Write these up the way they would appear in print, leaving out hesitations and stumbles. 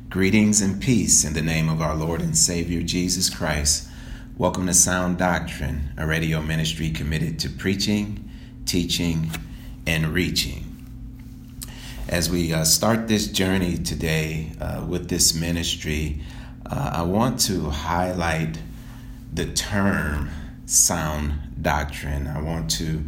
Greetings and peace in the name of our Lord and Savior Jesus Christ. Welcome to Sound Doctrine, a radio ministry committed to preaching, teaching, and reaching. As we start this journey today with this ministry, I want to highlight the term sound doctrine. I want to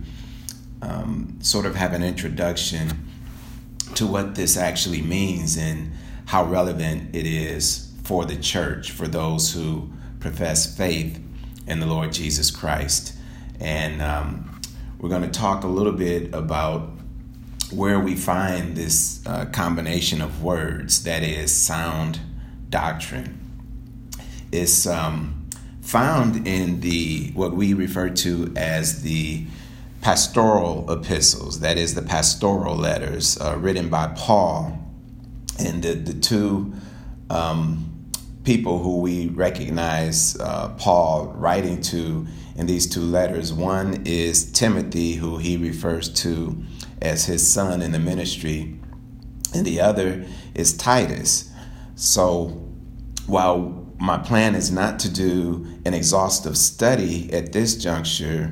sort of have an introduction to what this actually means and how relevant it is for the church, for those who profess faith in the Lord Jesus Christ. And we're going to talk a little bit about where we find this combination of words, that is sound doctrine. It's found in what we refer to as the pastoral epistles, that is the pastoral letters written by Paul. And the two people who we recognize Paul writing to in these two letters, one is Timothy, who he refers to as his son in the ministry, and the other is Titus. So while my plan is not to do an exhaustive study at this juncture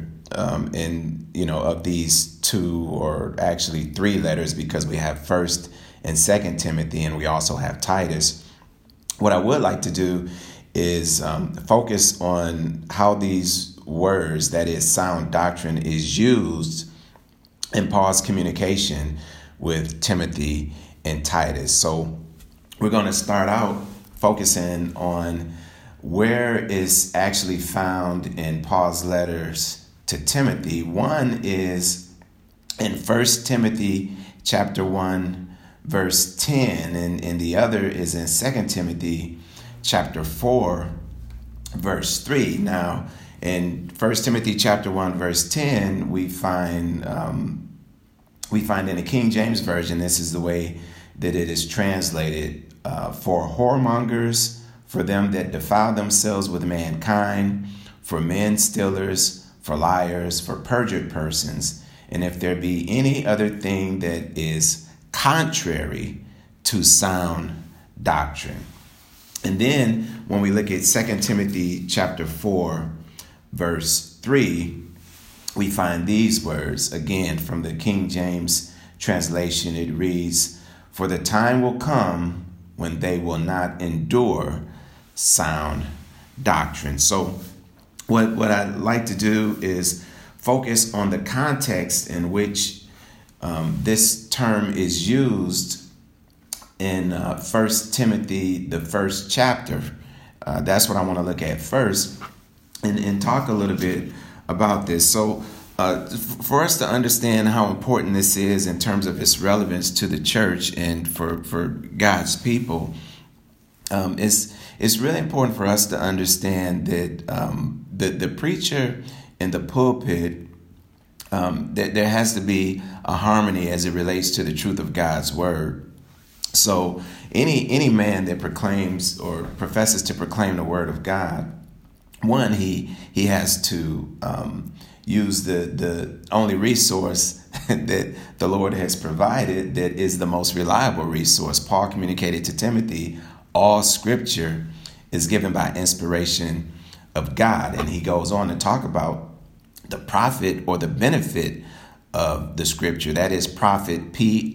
of these two, or actually three letters, because we have First and Second Timothy, and we also have Titus. What I would like to do is focus on how these words, that is sound doctrine, is used in Paul's communication with Timothy and Titus. So we're going to start out focusing on where it's actually found in Paul's letters to Timothy. One is in 1 Timothy chapter 1, verse 10, and the other is in 2 Timothy chapter 4, verse 3. Now, in 1 Timothy chapter 1, verse 10, we find in the King James Version, this is the way that it is translated: for whoremongers, for them that defile themselves with mankind, for men stealers, for liars, for perjured persons, and if there be any other thing that is contrary to sound doctrine. And then when we look at 2 Timothy chapter 4, verse 3, we find these words, again from the King James translation. It reads, "For the time will come when they will not endure sound doctrine." So what I'd like to do is focus on the context in which this term is used in 1 Timothy, the first chapter. That's what I want to look at first and talk a little bit about this. So for us to understand how important this is in terms of its relevance to the church and for God's people, it's really important for us to understand that the preacher in the pulpit, that there has to be a harmony as it relates to the truth of God's word. So any man that proclaims or professes to proclaim the word of God, one, he has to use the only resource that the Lord has provided, that is the most reliable resource. Paul communicated to Timothy, all scripture is given by inspiration of God. And he goes on to talk about the profit or the benefit of the scripture. That is profit,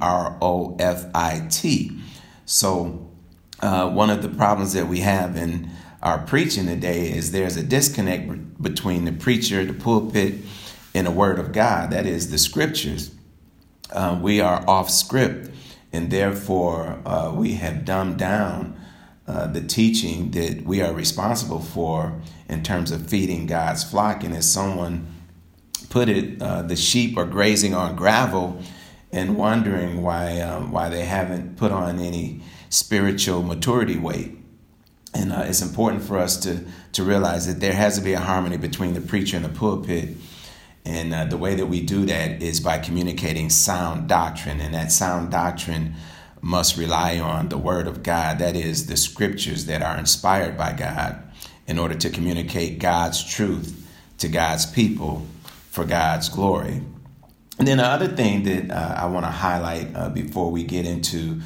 Profit. So one of the problems that we have in our preaching today is there's a disconnect between the preacher, the pulpit, and the word of God. That is the scriptures. We are off script, and therefore we have dumbed down the teaching that we are responsible for in terms of feeding God's flock. And as someone put it, the sheep are grazing on gravel and wondering why they haven't put on any spiritual maturity weight. And it's important for us to realize that there has to be a harmony between the preacher and the pulpit. And the way that we do that is by communicating sound doctrine. And that sound doctrine must rely on the word of God, that is the scriptures that are inspired by God, in order to communicate God's truth to God's people for God's glory. And then the other thing that I want to highlight before we get into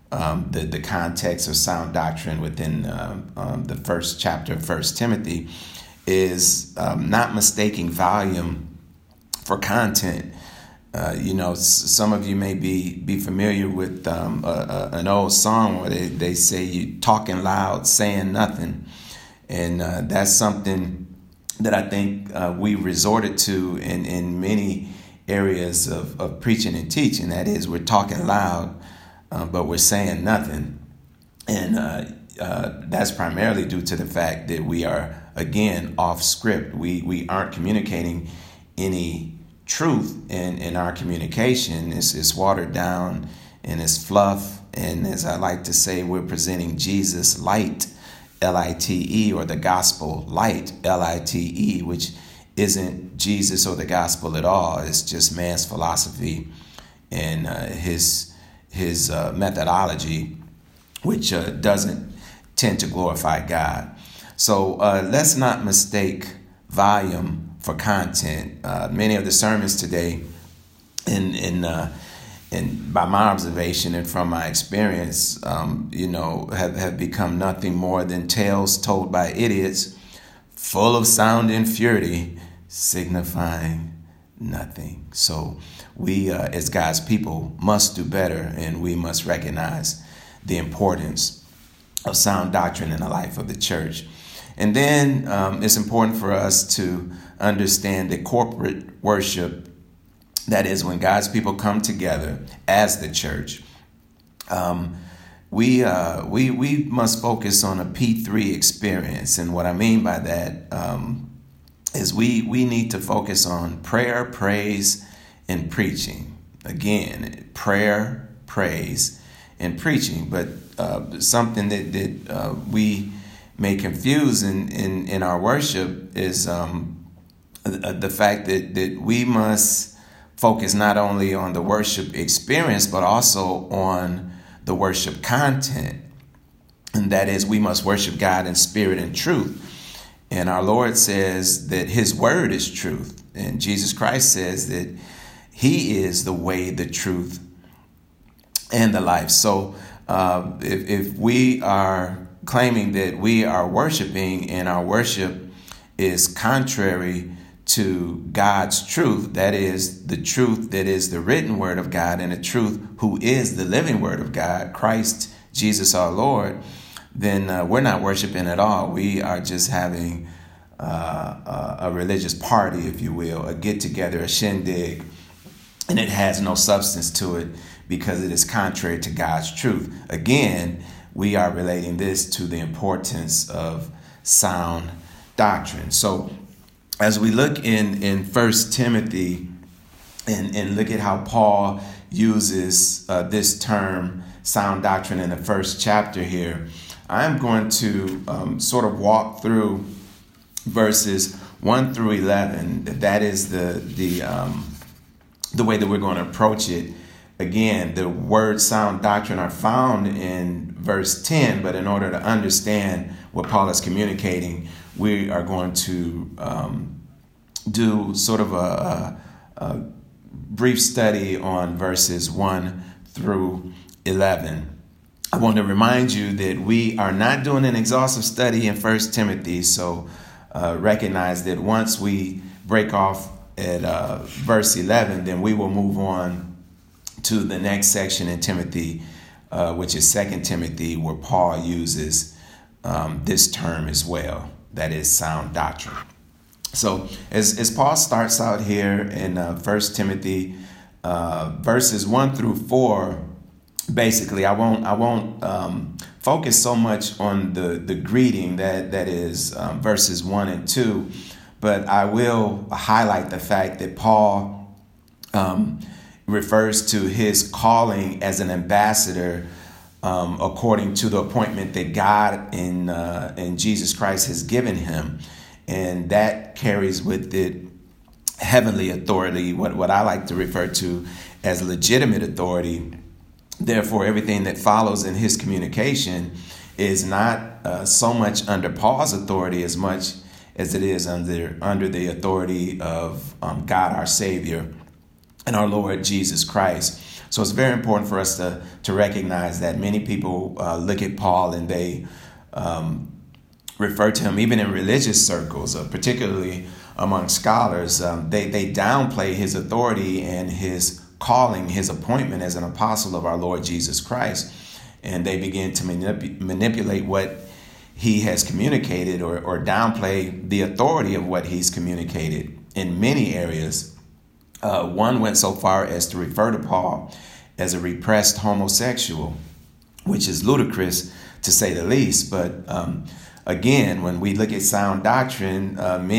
the context of sound doctrine within the first chapter of 1 Timothy is not mistaking volume for content. Some of you may be familiar with an old song where they say you talking loud, saying nothing. And that's something that I think we resorted to in many areas of preaching and teaching. That is, we're talking loud, but we're saying nothing. And that's primarily due to the fact that we are, again, off script. We aren't communicating any truth in our communication. It's watered down and it's fluff. And as I like to say, we're presenting Jesus light, L-I-T-E, or the gospel light, L-I-T-E, which isn't Jesus or the gospel at all. It's just man's philosophy and his methodology, which doesn't tend to glorify God. So let's not mistake volume for content. Many of the sermons today, and by my observation and from my experience, have become nothing more than tales told by idiots, full of sound and fury, signifying nothing. So we, as God's people, must do better, and we must recognize the importance of sound doctrine in the life of the church. And then it's important for us to understand that corporate worship, that is, when God's people come together as the church, we must focus on a P3 experience. And what I mean by that is we need to focus on prayer, praise, and preaching. Again, prayer, praise, and preaching. But something that we may confuse in our worship is the fact that we must focus not only on the worship experience, but also on the worship content. And that is, we must worship God in spirit and truth. And our Lord says that his word is truth. And Jesus Christ says that he is the way, the truth, and the life. So if we are claiming that we are worshiping and our worship is contrary to God's truth, that is the truth that is the written word of God and the truth who is the living word of God, Christ Jesus our Lord, then we're not worshiping at all. We are just having a religious party, if you will, a get together, a shindig, and it has no substance to it because it is contrary to God's truth. Again, we are relating this to the importance of sound doctrine. So as we look in 1 Timothy and look at how Paul uses this term, sound doctrine, in the first chapter here, I'm going to sort of walk through verses 1 through 11. That is the way that we're going to approach it. Again, the word sound doctrine are found in verse 10, but in order to understand what Paul is communicating, we are going to do sort of a brief study on verses 1 through 11. I want to remind you that we are not doing an exhaustive study in 1 Timothy, so recognize that once we break off at verse 11, then we will move on to the next section in Timothy, which is 2 Timothy, where Paul uses this term as well, that is sound doctrine. So as Paul starts out here in 1 Timothy, verses 1 through 4, basically, I won't focus so much on the greeting that is verses 1 and 2, but I will highlight the fact that Paul refers to his calling as an ambassador according to the appointment that God in Jesus Christ has given him. And that carries with it heavenly authority, what I like to refer to as legitimate authority. Therefore, everything that follows in his communication is not so much under Paul's authority as much as it is under the authority of God, our Savior, and our Lord Jesus Christ. So it's very important for us to recognize that many people look at Paul and they refer to him, even in religious circles, particularly among scholars, they downplay his authority and his calling, his appointment as an apostle of our Lord Jesus Christ. And they begin to manipulate what he has communicated or downplay the authority of what he's communicated in many areas. One went so far as to refer to Paul as a repressed homosexual, which is ludicrous to say the least. But again, when we look at sound doctrine,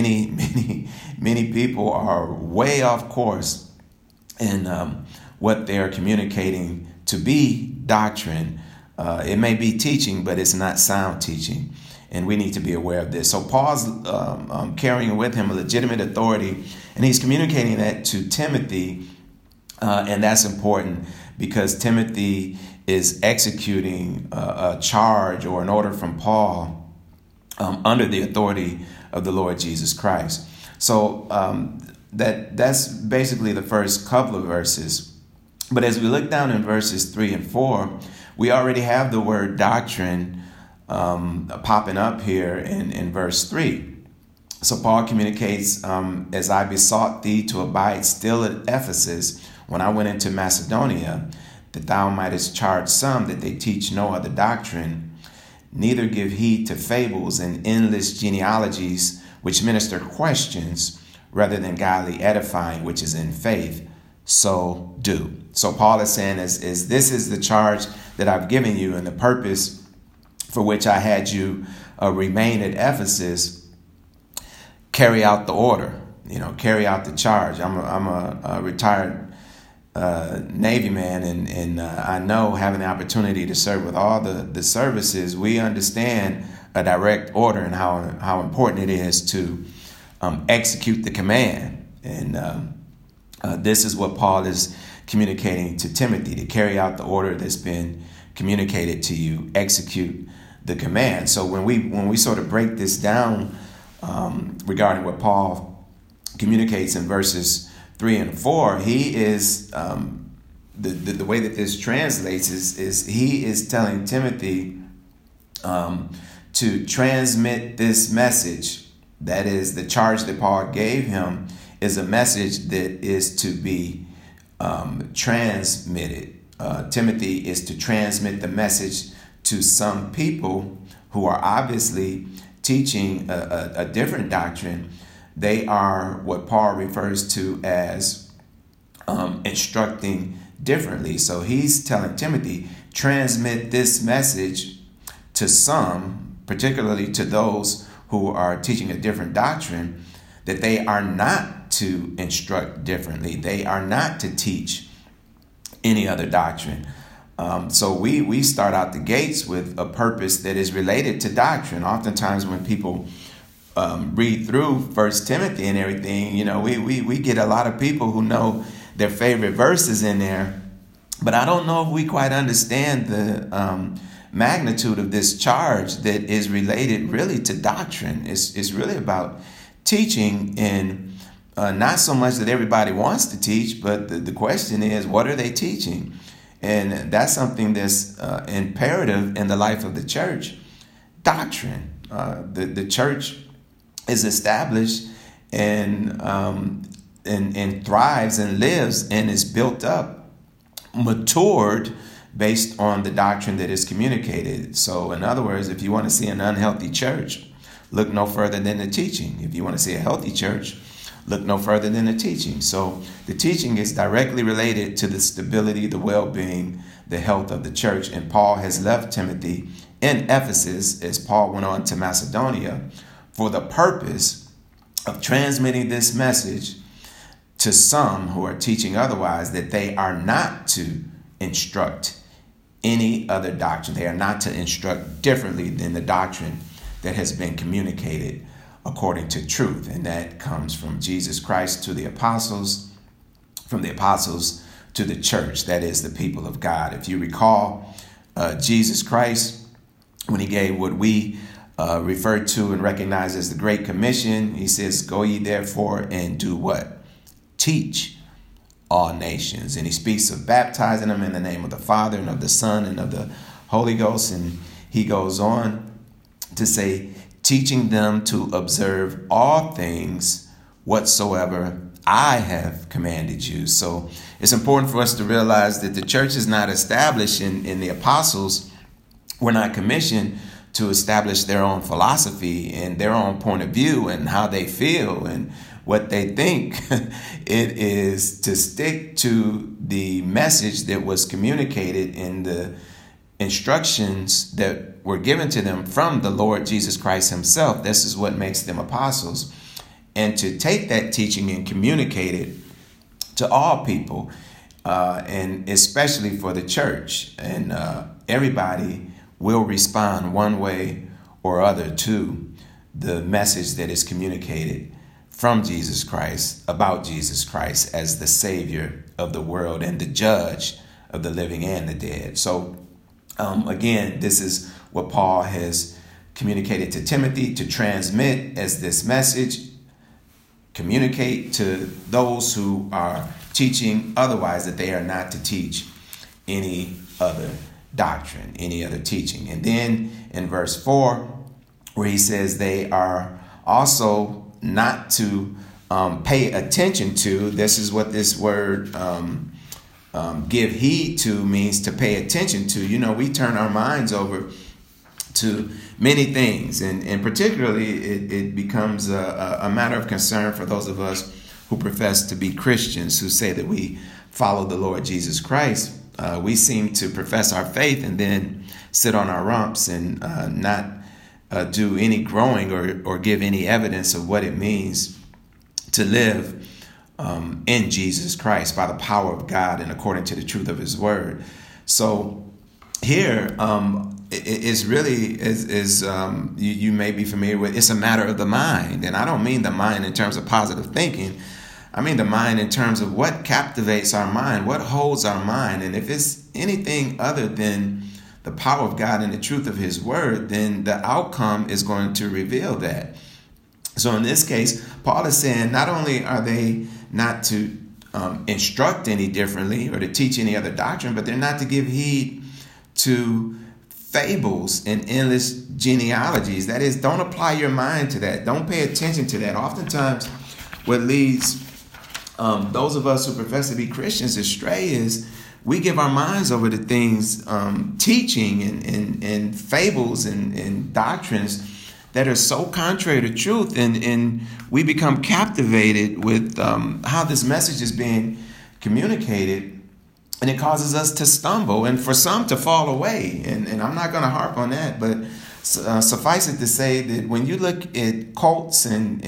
many people are way off course in what they're communicating to be doctrine. It may be teaching, but it's not sound teaching. And we need to be aware of this. So Paul's carrying with him a legitimate authority, and he's communicating that to Timothy. And that's important because Timothy is executing a charge or an order from Paul under the authority of the Lord Jesus Christ. So that's basically the first couple of verses. But as we look down in verses 3 and 4, we already have the word doctrine popping up here in verse 3. So Paul communicates, as I besought thee to abide still at Ephesus when I went into Macedonia, that thou mightest charge some that they teach no other doctrine, neither give heed to fables and endless genealogies which minister questions rather than godly edifying, which is in faith. So do. So Paul is saying, is this is the charge that I've given you, and the purpose for which I had you remain at Ephesus, carry out the order, carry out the charge. I'm a retired Navy man, and I know, having the opportunity to serve with all the services, we understand a direct order and how important it is to execute the command. And this is what Paul is communicating to Timothy, to carry out the order that's been communicated to you, execute the command. So when we sort of break this down regarding what Paul communicates in verses 3 and 4, he is the way that this translates is he is telling Timothy to transmit this message. That is, the charge that Paul gave him is a message that is to be transmitted. Timothy is to transmit the message to some people who are obviously teaching a different doctrine. They are what Paul refers to as instructing differently. So he's telling Timothy, transmit this message to some, particularly to those who are teaching a different doctrine, that they are not to instruct differently. They are not to teach any other doctrine. So we start out the gates with a purpose that is related to doctrine. Oftentimes when people read through 1 Timothy and everything, we get a lot of people who know their favorite verses in there. But I don't know if we quite understand the magnitude of this charge that is related really to doctrine. It's really about teaching, and not so much that everybody wants to teach, but the question is, what are they teaching? And that's something that's imperative in the life of the church. Doctrine. The church is established and thrives and lives and is built up, matured based on the doctrine that is communicated. So in other words, if you want to see an unhealthy church, look no further than the teaching. If you want to see a healthy church, look no further than the teaching. So the teaching is directly related to the stability, the well-being, the health of the church. And Paul has left Timothy in Ephesus as Paul went on to Macedonia for the purpose of transmitting this message to some who are teaching otherwise, that they are not to instruct any other doctrine. They are not to instruct differently than the doctrine that has been communicated according to truth. And that comes from Jesus Christ to the apostles, from the apostles to the church, that is the people of God. If you recall, Jesus Christ, when he gave what we refer to and recognize as the Great Commission, he says, go ye therefore and do what? Teach all nations. And he speaks of baptizing them in the name of the Father and of the Son and of the Holy Ghost. And he goes on to say, teaching them to observe all things whatsoever I have commanded you. So it's important for us to realize that the church is not established in the apostles. We're not commissioned to establish their own philosophy and their own point of view and how they feel and what they think. It is to stick to the message that was communicated in the instructions that were given to them from the Lord Jesus Christ himself. This is what makes them apostles. And to take that teaching and communicate it to all people, and especially for the church. And everybody will respond one way or other to the message that is communicated from Jesus Christ, about Jesus Christ as the Savior of the world and the judge of the living and the dead. So again, this is what Paul has communicated to Timothy to transmit as this message, communicate to those who are teaching otherwise, that they are not to teach any other doctrine, any other teaching. And then in verse 4, where he says they are also not to pay attention to, this is what this word give heed to means, to pay attention to. You know, we turn our minds over to many things, and particularly it becomes a matter of concern for those of us who profess to be Christians, who say that we follow the Lord Jesus Christ. We seem to profess our faith and then sit on our rumps and not do any growing or give any evidence of what it means to live in Jesus Christ by the power of God and according to the truth of his word. So here, it's really, you may be familiar with, it's a matter of the mind. And I don't mean the mind in terms of positive thinking. I mean the mind in terms of what captivates our mind, what holds our mind. And if it's anything other than the power of God and the truth of his word, then the outcome is going to reveal that. So in this case, Paul is saying not only are they not to instruct any differently or to teach any other doctrine, but they're not to give heed to fables and endless genealogies. That is, don't apply your mind to that. Don't pay attention to that. Oftentimes, what leads those of us who profess to be Christians astray is we give our minds over to things, teaching and fables and doctrines that are so contrary to truth, and we become captivated with how this message is being communicated. And it causes us to stumble and for some to fall away. And I'm not going to harp on that, but suffice it to say that when you look at cults and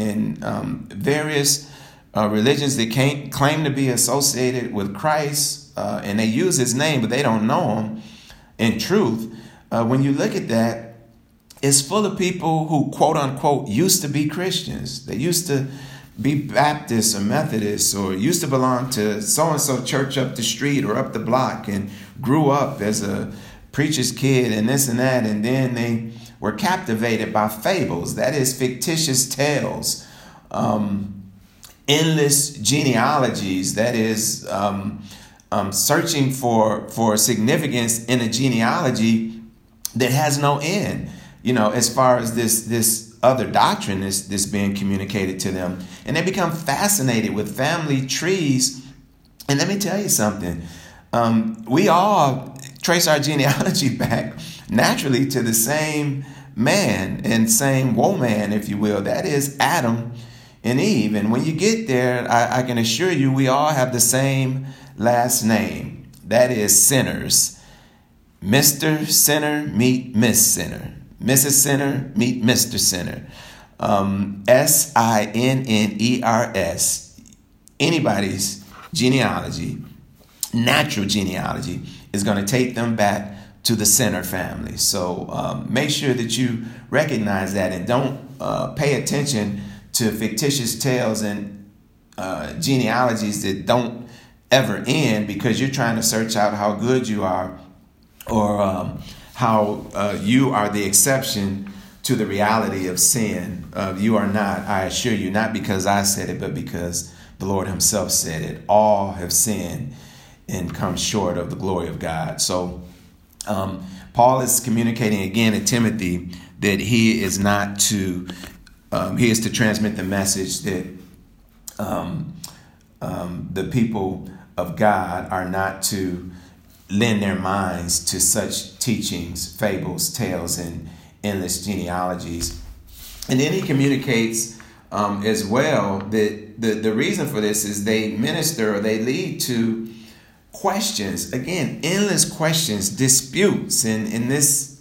various religions that claim to be associated with Christ, and they use his name, but they don't know him in truth, when you look at that, it's full of people who, quote unquote, used to be Christians. They used to be Baptists or Methodists, or used to belong to so-and-so church up the street or up the block, and grew up as a preacher's kid and this and that. And then they were captivated by fables, that is fictitious tales, endless genealogies, that is searching for significance in a genealogy that has no end. You know, as far as this other doctrine is being communicated to them. And they become fascinated with family trees. And let me tell you something. We all trace our genealogy back naturally to the same man and same woman, if you will. That is Adam and Eve. And when you get there, I can assure you we all have the same last name. That is Sinners. Mr. Sinner meet Miss Sinner. Mrs. Sinner meet Mr. Sinner. SINNERS. Anybody's genealogy, natural genealogy, is going to take them back to the Sinner family. So make sure that you recognize that and don't pay attention to fictitious tales and genealogies that don't ever end because you're trying to search out how good you are, or how you are the exception to the reality of sin. You are not, I assure you, not because I said it, but because The Lord himself said it. All have sinned and come short of the glory of God. So Paul is communicating again to Timothy that he is not to, he is to transmit the message that the people of God are not to lend their minds to such teachings, fables, tales, and endless genealogies. And then he communicates as well that the reason for this is they minister, or they lead to questions, again, endless questions, disputes, and this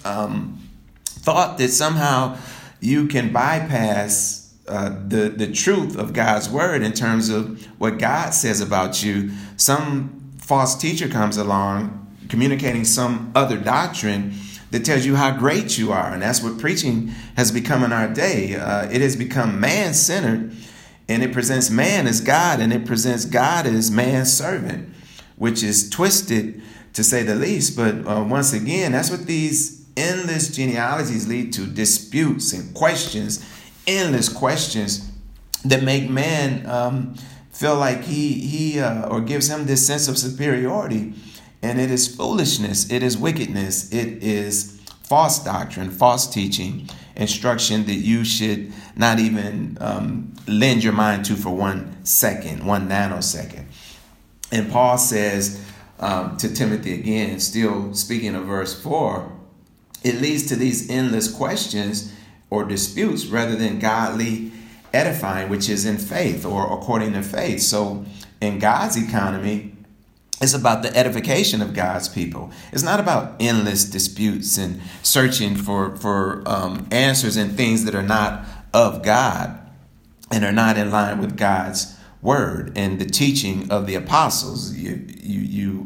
thought that somehow you can bypass the truth of God's word in terms of what God says about you. Some false teacher comes along communicating some other doctrine that tells you how great you are. And that's what preaching has become in our day. It has become man-centered, and it presents man as God, and it presents God as man's servant, which is twisted to say the least. But once again, that's what these endless genealogies lead to: disputes and questions, endless questions that make man feel like he or gives him this sense of superiority. And it is foolishness, it is wickedness, it is false doctrine, false teaching, instruction that you should not even lend your mind to for 1 second, 1 nanosecond. And Paul says to Timothy again, still speaking of verse 4, it leads to these endless questions or disputes rather than godly edifying, which is in faith or according to faith. So in God's economy, it's about the edification of God's people. It's not about endless disputes and searching for answers and things that are not of God and are not in line with God's word and the teaching of the apostles. You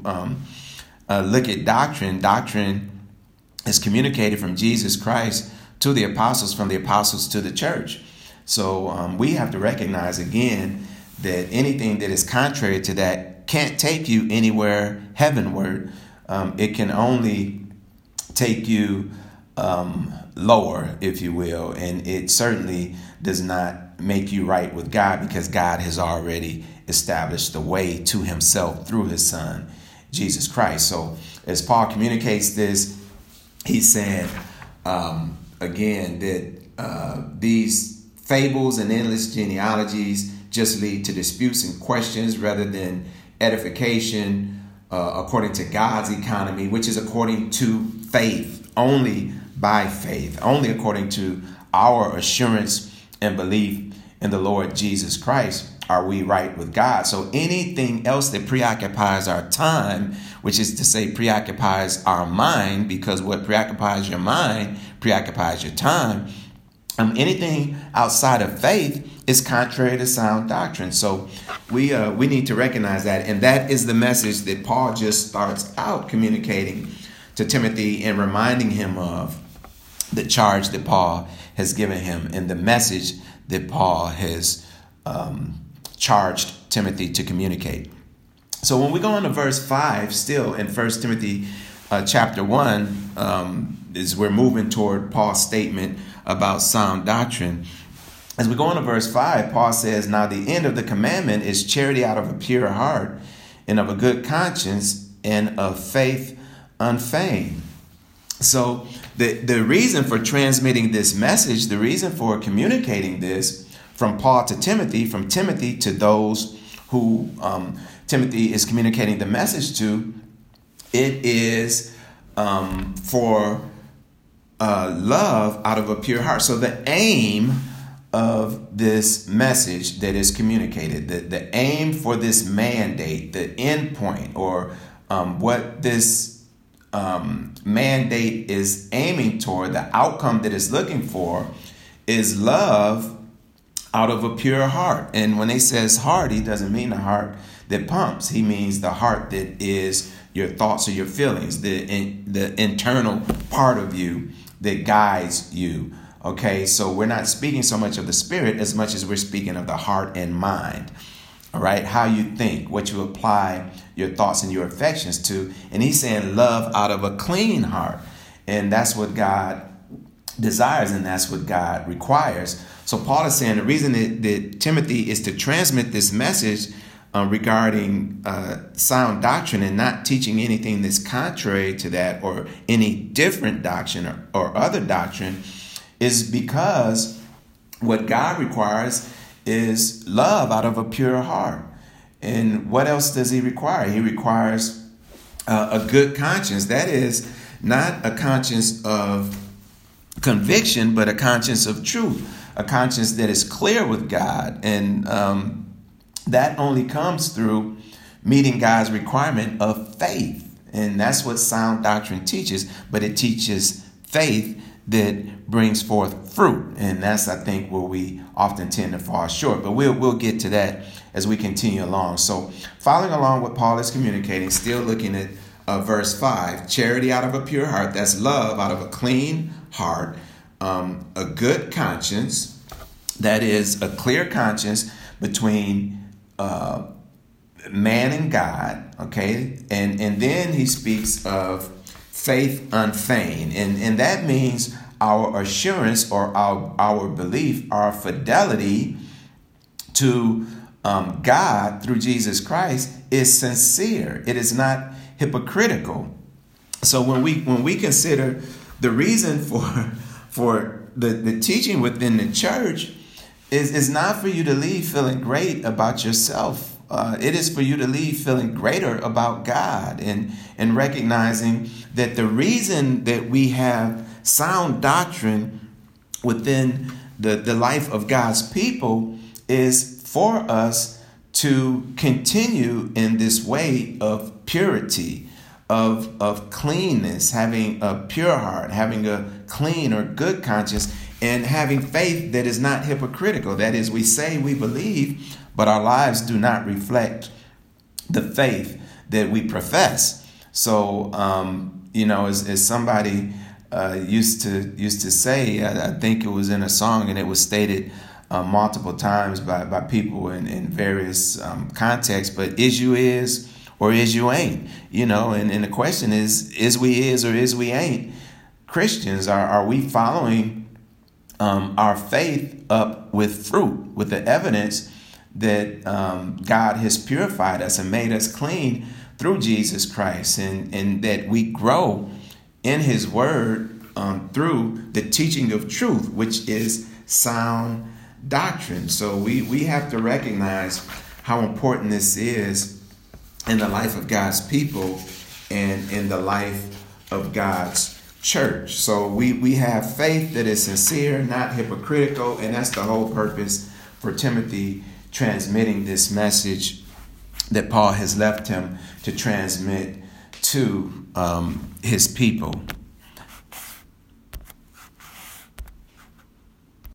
look at doctrine. Doctrine is communicated from Jesus Christ to the apostles, from the apostles to the church. So we have to recognize again that anything that is contrary to that can't take you anywhere heavenward. It can only take you lower, if you will. And it certainly does not make you right with God, because God has already established the way to himself through his son, Jesus Christ. So as Paul communicates this, he's saying, again, that these fables and endless genealogies just lead to disputes and questions rather than edification according to God's economy, which is according to faith, only by faith, only according to our assurance and belief in the Lord Jesus Christ are we right with God. So anything else that preoccupies our time, which is to say preoccupies our mind, because what preoccupies your mind preoccupies your time, anything outside of faith is contrary to sound doctrine. So we need to recognize that. And that is the message that Paul just starts out communicating to Timothy and reminding him of the charge that Paul has given him and the message that Paul has charged Timothy to communicate. So when we go on to verse 5, still in 1 Timothy chapter 1, is we're moving toward Paul's statement about sound doctrine. As we go on to verse 5, Paul says, "Now the end of the commandment is charity out of a pure heart and of a good conscience and of faith unfeigned." So the reason for transmitting this message, the reason for communicating this from Paul to Timothy, from Timothy to those who Timothy is communicating the message to, it is for love out of a pure heart. So the aim of this message that is communicated, the aim for this mandate, the end point, or what this mandate is aiming toward, the outcome that it's looking for, is love out of a pure heart. And when he says heart, he doesn't mean the heart that pumps. He means the heart that is your thoughts or your feelings, the internal part of you that guides you. Okay, so we're not speaking so much of the spirit as much as we're speaking of the heart and mind. All right, how you think, what you apply your thoughts and your affections to. And he's saying love out of a clean heart. And that's what God desires, and that's what God requires So Paul is saying the reason that Timothy is to transmit this message regarding sound doctrine and not teaching anything that's contrary to that or any different doctrine or other doctrine is because what God requires is love out of a pure heart. And what else does he require? He requires a good conscience. That is not a conscience of conviction, but a conscience of truth, a conscience that is clear with God. And that only comes through meeting God's requirement of faith. And that's what sound doctrine teaches, but it teaches faith that brings forth fruit. And that's, I think, where we often tend to fall short. But we'll get to that as we continue along. So following along what Paul is communicating, still looking at verse 5, charity out of a pure heart, that's love out of a clean heart, a good conscience, that is a clear conscience between man and God, okay? And then he speaks of faith unfeigned. And that means our assurance or our belief, our fidelity to God through Jesus Christ is sincere. It is not hypocritical. So when we consider the reason for the teaching within the church is not for you to leave feeling great about yourself. It is for you to leave feeling greater about God and recognizing that the reason that we have sound doctrine within the life of God's people is for us to continue in this way of purity, of cleanness, having a pure heart, having a clean or good conscience, and having faith that is not hypocritical. That is, we say we believe, but our lives do not reflect the faith that we profess. So, as somebody used to say, I think it was in a song, and it was stated multiple times by people in various contexts, but is you is or is you ain't, and the question is we is or is we ain't Christians? Are we following our faith up with fruit, with the evidence that God has purified us and made us clean through Jesus Christ, and that we grow in his word through the teaching of truth, which is sound doctrine. So we have to recognize how important this is in the life of God's people and in the life of God's church. So we have faith that is sincere, not hypocritical, and that's the whole purpose for Timothy transmitting this message that Paul has left him to transmit to his people.